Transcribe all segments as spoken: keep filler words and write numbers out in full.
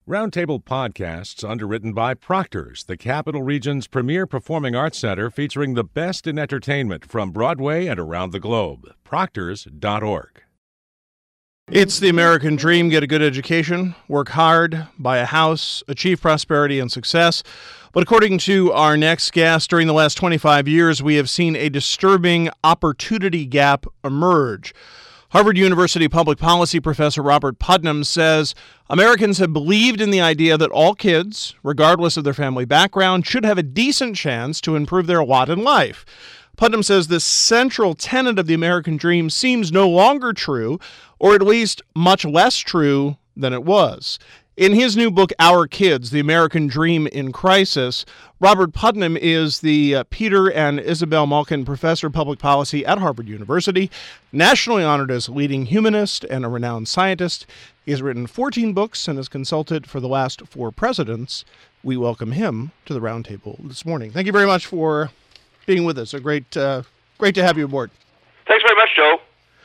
Roundtable Podcasts, underwritten by Proctor's, the Capital Region's premier performing arts center featuring the best in entertainment from Broadway and around the globe. Proctors dot org. It's the American dream. Get a good education, work hard, buy a house, achieve prosperity and success. But according to our next guest, during the last twenty-five years, we have seen a disturbing opportunity gap emerge. Harvard University public policy professor Robert Putnam says Americans have believed in the idea that all kids, regardless of their family background, should have a decent chance to improve their lot in life. Putnam says this central tenet of the American dream seems no longer true, or at least much less true than it was. In his new book, Our Kids, The American Dream in Crisis, Robert Putnam is the uh, Peter and Isabel Malkin Professor of Public Policy at Harvard University, nationally honored as a leading humanist and a renowned scientist. He has written fourteen books and has consulted for the last four presidents. We welcome him to the roundtable this morning. Thank you very much for being with us. A great, uh, great to have you aboard. Thanks very much, Joe.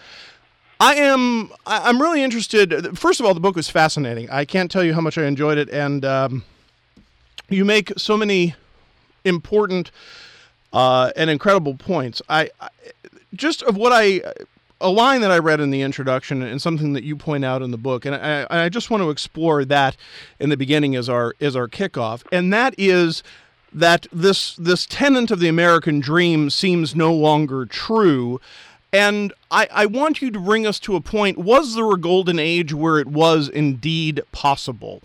I am. I'm really interested. First of all, the book was fascinating. I can't tell you how much I enjoyed it, and um, you make so many important uh, and incredible points. I, I just of what I a line that I read in the introduction, and something that you point out in the book, and I, I just want to explore that in the beginning as our as our kickoff, and that is that this this tenet of the American dream seems no longer true. And I, I want you to bring us to a point, was there a golden age where it was indeed possible?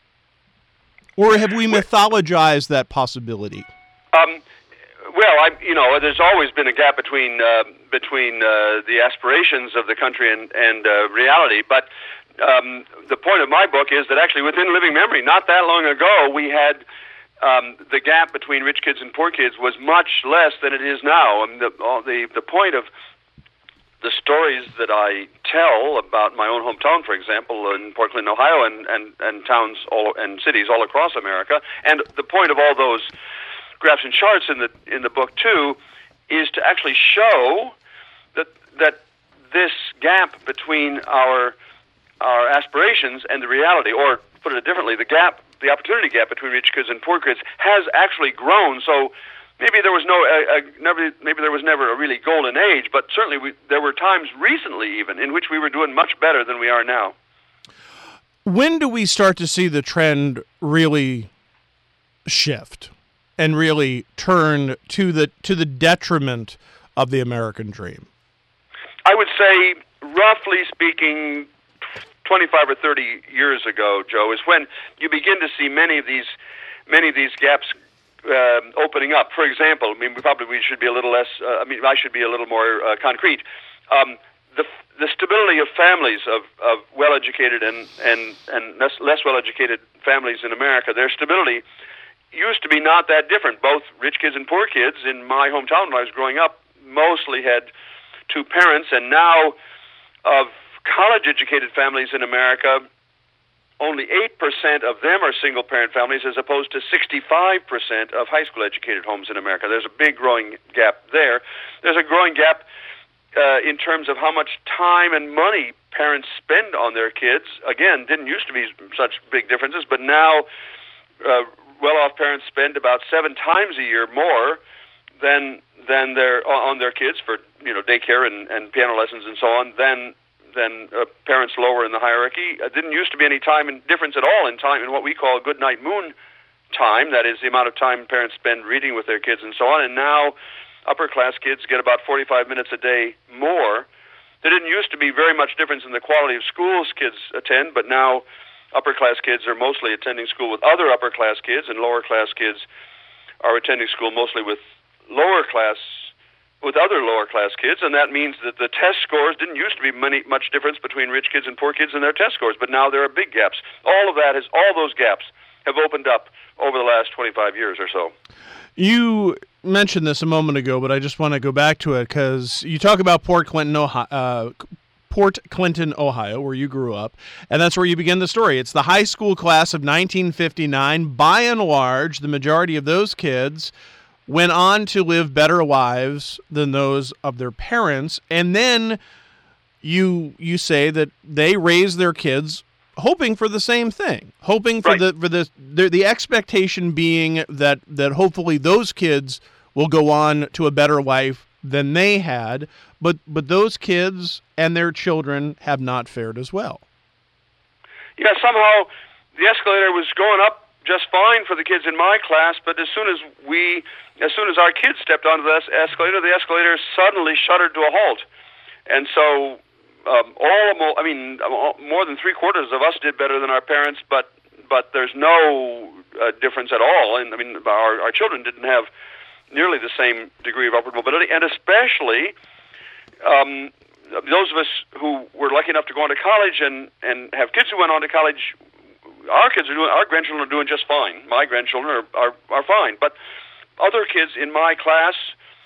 Or have we mythologized that possibility? Um, well, I, you know, there's always been a gap between uh, between uh, the aspirations of the country and, and uh, reality. But um, the point of my book is that actually within living memory, not that long ago, we had um, the gap between rich kids and poor kids was much less than it is now. And the, the, the point of the stories that I tell about my own hometown, for example, in Port Clinton, Ohio, and, and, and towns all and cities all across America, and the point of all those graphs and charts in the in the book too, is to actually show that that this gap between our our aspirations and the reality, or put it differently, the gap, the opportunity gap between rich kids and poor kids, has actually grown. So. Maybe there was no, uh, uh, never, maybe there was never a really golden age, but certainly we, there were times recently even in which we were doing much better than we are now. When do we start to see the trend really shift and really turn to the to the detriment of the American dream? I would say, roughly speaking, twenty-five or thirty years ago, Joe, is when you begin to see many of these many of these gaps Uh, opening up. For example, I mean, we probably we should be a little less. Uh, I mean, I should be a little more uh, concrete. Um, the the stability of families of, of well-educated and and and less, less well-educated families in America, their stability used to be not that different. Both rich kids and poor kids in my hometown when I was growing up mostly had two parents, and now of college-educated families in America, only eight percent of them are single-parent families as opposed to sixty-five percent of high school-educated homes in America. There's a big growing gap there. There's a growing gap uh, in terms of how much time and money parents spend on their kids. Again, didn't used to be such big differences, but now uh, well-off parents spend about seven times a year more than than their on their kids for you know daycare and, and piano lessons and so on than than uh, parents lower in the hierarchy. Uh, didn't used to be any time and difference at all in time in what we call good night moon time. That is the amount of time parents spend reading with their kids and so on. And now upper class kids get about forty-five minutes a day more. There didn't used to be very much difference in the quality of schools kids attend, but now upper class kids are mostly attending school with other upper class kids, and lower class kids are attending school mostly with lower class with other lower-class kids, and that means that the test scores didn't used to be many, much difference between rich kids and poor kids in their test scores, but now there are big gaps. All of that is, all those gaps have opened up over the last twenty-five years or so. You mentioned this a moment ago, but I just want to go back to it because you talk about Port Clinton, Ohio, uh, Port Clinton, Ohio, where you grew up, and that's where you begin the story. It's the high school class of nineteen fifty-nine. By and large, the majority of those kids went on to live better lives than those of their parents, and then you you say that they raised their kids hoping for the same thing, hoping for Right. the for the, the the expectation being that that hopefully those kids will go on to a better life than they had, but but those kids and their children have not fared as well. Yeah, somehow the escalator was going up just fine for the kids in my class, but as soon as we, as soon as our kids stepped onto the es- escalator, the escalator suddenly shuddered to a halt. And so, um, all, I mean, more than three quarters of us did better than our parents, but but there's no uh, difference at all. And I mean, our our children didn't have nearly the same degree of upward mobility, and especially um, those of us who were lucky enough to go on to college and and have kids who went on to college. Our kids are doing, our grandchildren are doing just fine. My grandchildren are, are, are fine. But other kids in my class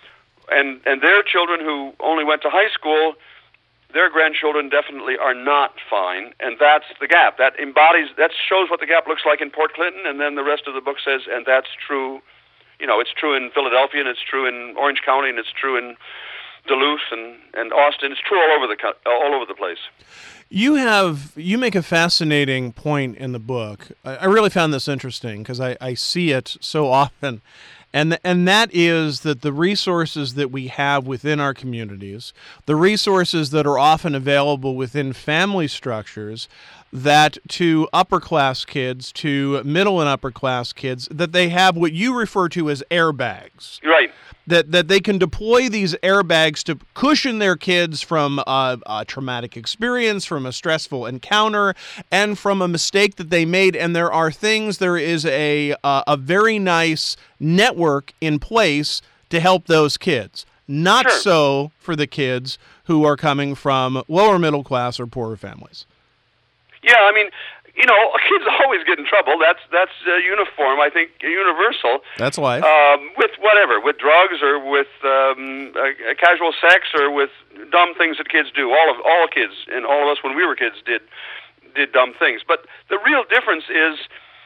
and, and their children who only went to high school, their grandchildren definitely are not fine. And that's the gap. That embodies, that shows what the gap looks like in Port Clinton. And then the rest of the book says, and that's true, you know, it's true in Philadelphia, and it's true in Orange County, and it's true in Duluth and, and Austin. It's true all over the co- all over the place. You have you make a fascinating point in the book. I, I really found this interesting because I, I see it so often, and and that is that the resources that we have within our communities, the resources that are often available within family structures, that to upper class kids, to middle and upper class kids, that they have what you refer to as airbags. Right. That that they can deploy these airbags to cushion their kids from a, a traumatic experience, from a stressful encounter, and from a mistake that they made. And there are things, there is a uh, a very nice network in place to help those kids. Not Sure. so for the kids who are coming from lower middle class or poorer families. Yeah, I mean, you know, kids always get in trouble. That's that's uh, uniform, I think, universal. That's life. Um, with whatever, with drugs or with um, uh, casual sex or with dumb things that kids do. All of all kids and all of us when we were kids did did dumb things. But the real difference is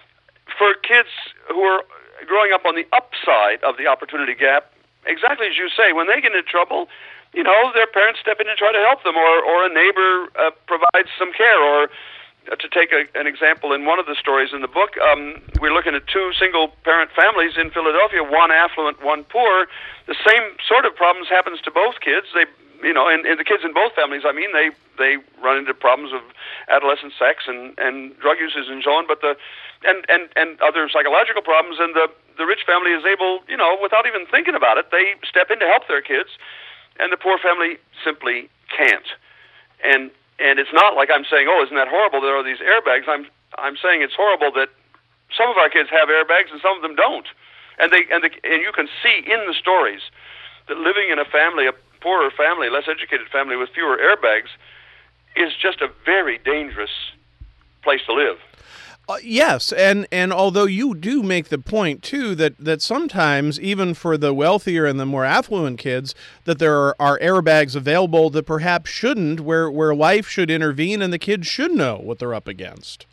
for kids who are growing up on the upside of the opportunity gap. Exactly as you say, when they get into trouble, you know, their parents step in and try to help them, or or a neighbor uh, provides some care, or Uh, to take a, an example in one of the stories in the book, um, we're looking at two single-parent families in Philadelphia, one affluent, one poor. The same sort of problems happens to both kids. They, you know, and, and the kids in both families, I mean, they, they run into problems of adolescent sex and, and drug usage and so on, but the and, and, and other psychological problems. And the, the rich family is able, you know, without even thinking about it, they step in to help their kids, and the poor family simply can't. And And it's not like I'm saying, oh, isn't that horrible? There are these airbags. I'm I'm saying it's horrible that some of our kids have airbags and some of them don't. And they and the, and you can see in the stories that living in a family, a poorer family, less educated family with fewer airbags, is just a very dangerous place to live. Uh, yes, and, and although you do make the point, too, that, that sometimes, even for the wealthier and the more affluent kids, that there are, are airbags available that perhaps shouldn't, where, where life should intervene and the kids should know what they're up against.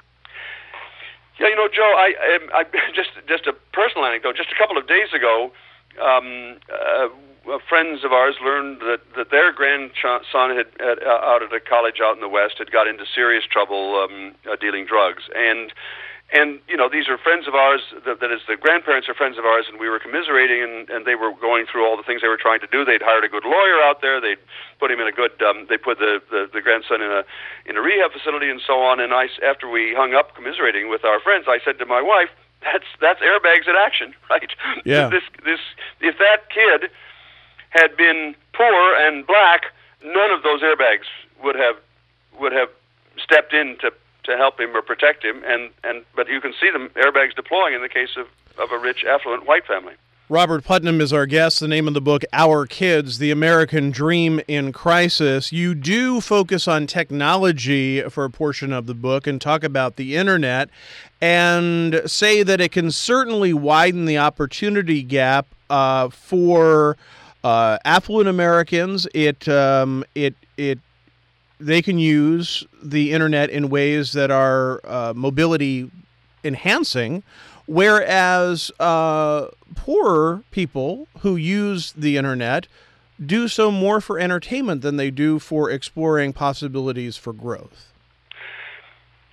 Yeah, you know, Joe, I, I, I just just a personal anecdote. Just a couple of days ago, um, uh, friends of ours learned that, that their grandson had, had uh, out at a college out in the West had got into serious trouble um, uh, dealing drugs, and and you know these are friends of ours. That, that is, the grandparents are friends of ours, and we were commiserating, and, and they were going through all the things they were trying to do. They'd hired a good lawyer out there. They'd put him in a good. Um, they put the, the, the grandson in a in a rehab facility and so on. And I, after we hung up commiserating with our friends, I said to my wife, "That's that's airbags in action, right? Yeah. this this if that kid had been poor and black, none of those airbags would have would have stepped in to, to help him or protect him. And, and but you can see them airbags deploying in the case of, of a rich, affluent white family." Robert Putnam is our guest. The name of the book, Our Kids, The American Dream in Crisis. You do focus on technology for a portion of the book and talk about the internet and say that it can certainly widen the opportunity gap uh, for Uh, affluent Americans. It um, it it they can use the internet in ways that are uh, mobility enhancing, whereas uh, poorer people who use the internet do so more for entertainment than they do for exploring possibilities for growth.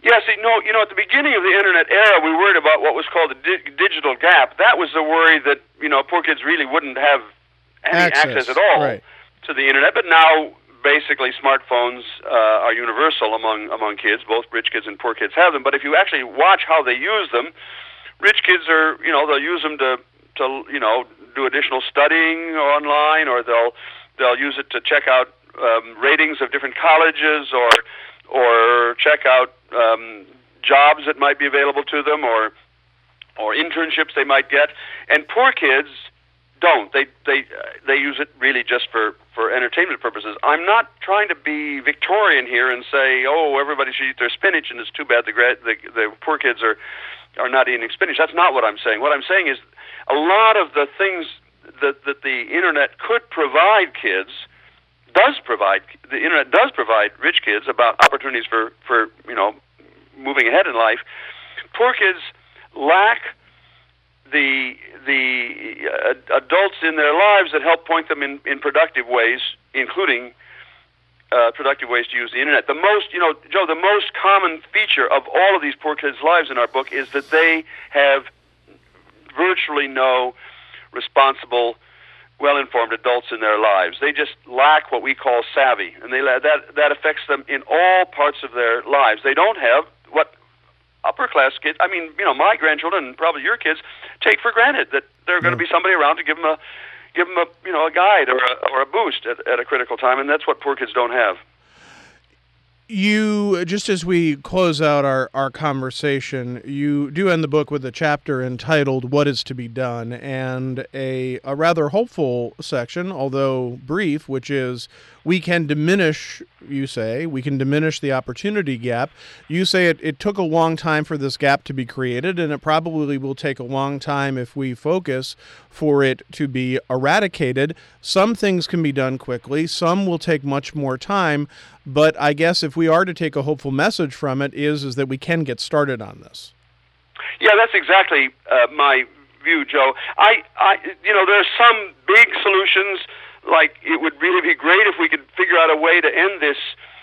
Yes, you know, you know, at the beginning of the internet era, we worried about what was called the di- digital gap. That was the worry that, you know, poor kids really wouldn't have any access, access at all right. to the internet. But now, basically, smartphones uh, are universal among among kids. Both rich kids and poor kids have them. But if you actually watch how they use them, rich kids are, you know, they'll use them to, to you know, do additional studying online, or they'll they'll use it to check out um, ratings of different colleges, or or check out um, jobs that might be available to them, or or internships they might get. And poor kids don't. They they they use it really just for, for entertainment purposes. I'm not trying to be Victorian here and say, oh, everybody should eat their spinach, and it's too bad the gra- the, the poor kids are are not eating spinach. That's not what I'm saying. What I'm saying is a lot of the things that that the internet could provide kids does provide the internet does provide rich kids about opportunities for, for you know moving ahead in life. Poor kids lack the the uh, adults in their lives that help point them in, in productive ways, including uh, productive ways to use the internet. The most, you know, Joe, the most common feature of all of these poor kids' lives in our book is that they have virtually no responsible, well-informed adults in their lives. They just lack what we call savvy, and they that that affects them in all parts of their lives. They don't have what upper-class kids, I mean, you know, my grandchildren and probably your kids take for granted that there are going to be somebody around to give them a give them a you know a guide or a or a boost at, at a critical time, and that's what poor kids don't have. You, just as we close out our, our conversation, you do end the book with a chapter entitled What is to be Done, and a, a rather hopeful section, although brief, which is we can diminish, you say, we can diminish the opportunity gap. You say it, it took a long time for this gap to be created, and it probably will take a long time if we focus for it to be eradicated. Some things can be done quickly, some will take much more time, but I guess if we are to take a hopeful message from it is, is that we can get started on this. Yeah, that's exactly uh, my view, Joe. I, I, you know, there are some big solutions. Like, it would really be great if we could figure out a way to end this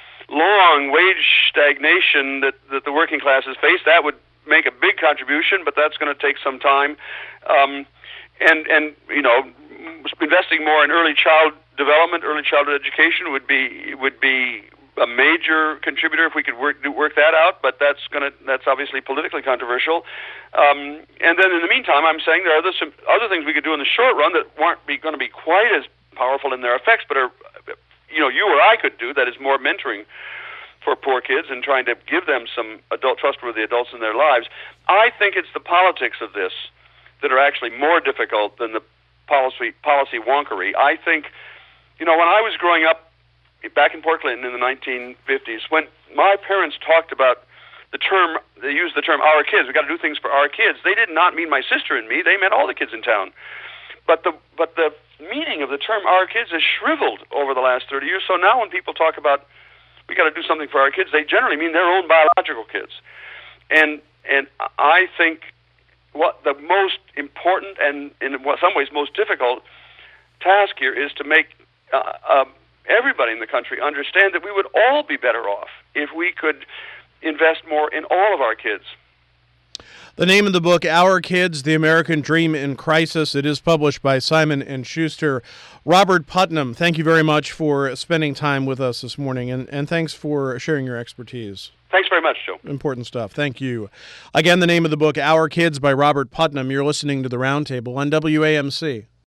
long wage stagnation that, that the working classes face. That would make a big contribution, but that's going to take some time. Um, and, and, you know, investing more in early child development, early childhood education would be would be a major contributor if we could work do, work that out. But that's going to that's obviously politically controversial. Um, and then in the meantime, I'm saying there are other some other things we could do in the short run that aren't be, going to be quite as powerful in their effects, but are you know you or I could do. That is more mentoring for poor kids and trying to give them some adult trustworthy adults in their lives. I think it's the politics of this that are actually more difficult than the policy policy wonkery. I think, you know, when I was growing up back in Port Clinton in the nineteen fifties, when my parents talked about the term, they used the term "our kids." We got to do things for our kids. They did not mean my sister and me. They meant all the kids in town. But the but the meaning of the term "our kids" has shriveled over the last thirty years. So now when people talk about we got to do something for our kids, they generally mean their own biological kids. And and I think what the most important and in some ways most difficult task here is to make uh, uh, everybody in the country understand that we would all be better off if we could invest more in all of our kids. The name of the book, Our Kids, The American Dream in Crisis. It is published by Simon and Schuster. Robert Putnam, thank you very much for spending time with us this morning, and, and thanks for sharing your expertise. Thanks very much, Joe. Important stuff. Thank you. Again, the name of the book, Our Kids by Robert Putnam. You're listening to The Roundtable on W A M C.